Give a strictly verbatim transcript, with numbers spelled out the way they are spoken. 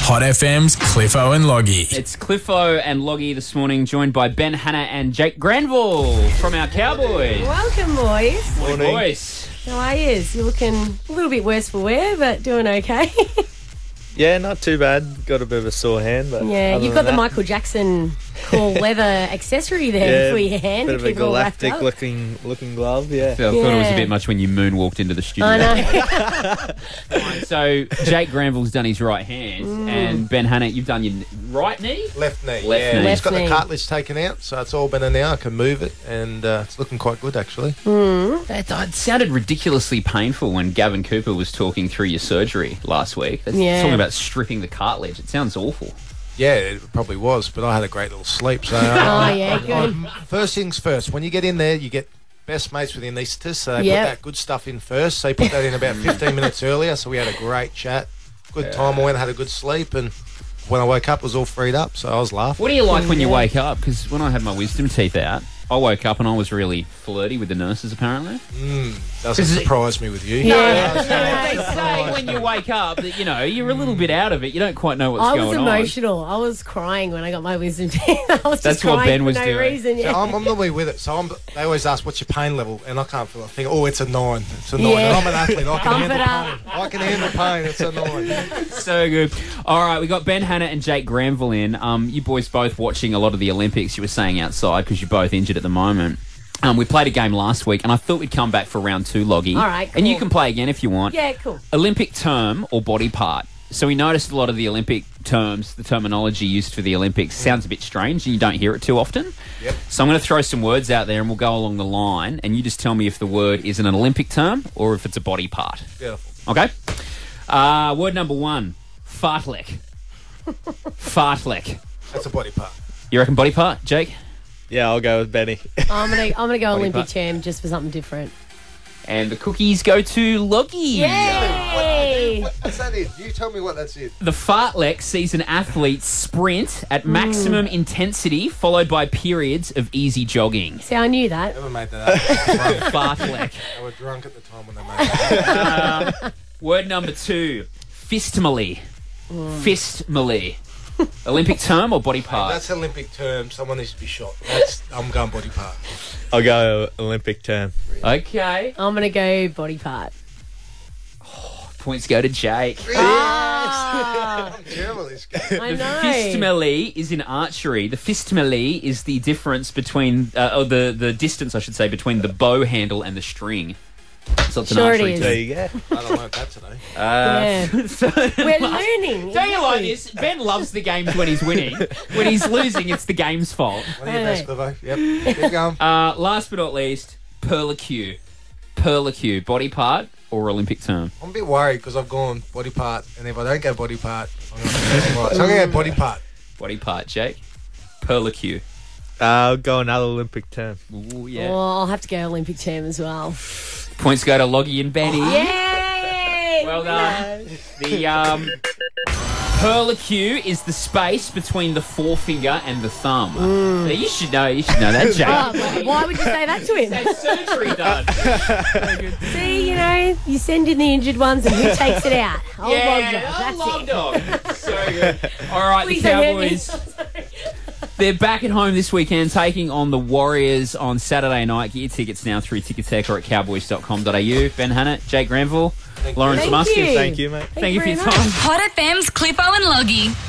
Hot F M's Cliffo and Loggy. It's Cliffo and Loggy this morning, joined by Ben Hannah and Jake Granville from our Cowboys. Welcome, boys. Morning, boys. How are you? You're looking a little bit worse for wear, but doing okay. Yeah, not too bad. Got a bit of a sore hand, but yeah, you've got the that, Michael Jackson cool leather accessory there yeah, for your hand. bit of a keep it all wrapped galactic up. looking looking glove. Yeah, I thought Yeah. it was a bit much when you moonwalked into the studio. I know. Right, so Jake Granville's done his right hand, Mm. and Ben Hannah, you've done your right knee. Left knee. Left yeah. knee. It's Left got knee. the cartilage taken out, so it's all better now. I can move it, and uh, it's looking quite good, actually. That, it sounded ridiculously painful when Gavin Cooper was talking through your surgery last week. That's Yeah. talking about stripping the cartilage. It sounds awful. Yeah, it probably was, but I had a great little sleep. So, Oh, uh, yeah, good. first things first. When you get in there, you get best mates with the anaesthetist, so they Yep. put that good stuff in first. So they put that in about fifteen minutes earlier. So we had a great chat, good time. I went and had a good sleep, and when I woke up, it was all freed up. So I was laughing. What do you like when you Yeah. wake up? Because when I had my wisdom teeth out, I woke up and I was really flirty with the nurses, apparently. Mm, doesn't Is it- surprise me with you. Yeah. They say when you wake up that, you know, you're a little bit out of it. You don't quite know what's I going was on. emotional. I was crying when I got my wisdom teeth. I was just That's what crying Ben for was no doing. reason. So Yeah. I'm, I'm normally with it. So I'm, they always ask, what's your pain level? And I can't feel a thing. Oh, it's a nine. It's a nine. Yeah. And I'm an athlete. I can Pump handle it up. pain. I can handle pain. It's a nine. So good. All right, we got Ben Hannah and Jake Granville in. Um, you boys both watching a lot of the Olympics. You were saying outside because you're both injured at the moment. Um, we played a game last week, and I thought we'd come back for round two, Loggy. All right, And you cool. can play again if you want. Yeah, cool. Olympic term or body part. So we noticed a lot of the Olympic terms, the terminology used for the Olympics sounds a bit strange and you don't hear it too often. Yep. So I'm going to throw some words out there and we'll go along the line and you just tell me if the word is an Olympic term or if it's a body part. Beautiful. Okay? Uh, word number one, fartlek. Fartlek. That's a body part. You reckon body part, Jake? yeah. I'll go with Benny. I'm gonna I'm gonna go Body Olympic part. term just for something different. And the cookies go to Loggy. Yay! What's that in? You tell me what that's in. The fartlek sees an athlete sprint at maximum intensity followed by periods of easy jogging. See, I knew that. Never made that up. Fartlek. They were drunk at the time when they made that. Uh, word number two, fistmally. Fistmally. Olympic term or body part? That's an Olympic term. Someone needs to be shot. That's I'm going body part. I'll go Olympic term. Okay. I'm gonna go body part. Points go to Jake. Ah, I'm terrible at this game. I The know. fistmally is in archery. The fistmally is the difference between, uh, or the, the distance, I should say, between the bow handle and the string. So it's an Sure it archery is. There term. you go. I don't learn that today. Uh, Yeah. so- We're learning. Don't you like exactly. this? Ben loves the games when he's winning. When he's losing, it's the game's fault. One of your best, Hey. Clivo. Yep. Keep going. Uh, last but not least, perlicue. Perlicue, body part or Olympic term? I'm a bit worried because I've gone body part, and if I don't go body part, I'm going to get right. So I'm going to go body part. Body part, Jake. Perlicue. I'll go another Olympic term. Ooh, yeah. Well, I'll have to go Olympic term as well. Points go to Loggy and Benny. Yay! Well done. The um, perlicue is the space between the forefinger and the thumb. Now, you should know. You should know that, Jake. Oh, well, why would you say that to him? Had surgery done. See, you know, you send in the injured ones and who takes it out? Old yeah, Roger. That's love it. dog. So good. All right, Please the don't hurt me. Cowboys. They're back at home this weekend, taking on the Warriors on Saturday night. Get your tickets now through Ticketek or at cowboys dot com dot a u. Ben Hannah, Jake Granville, Lawrence Thank Musket. you. Thank Thank you, mate. Thank you for very your much. time. Hot F M's Cliffo and Loggy.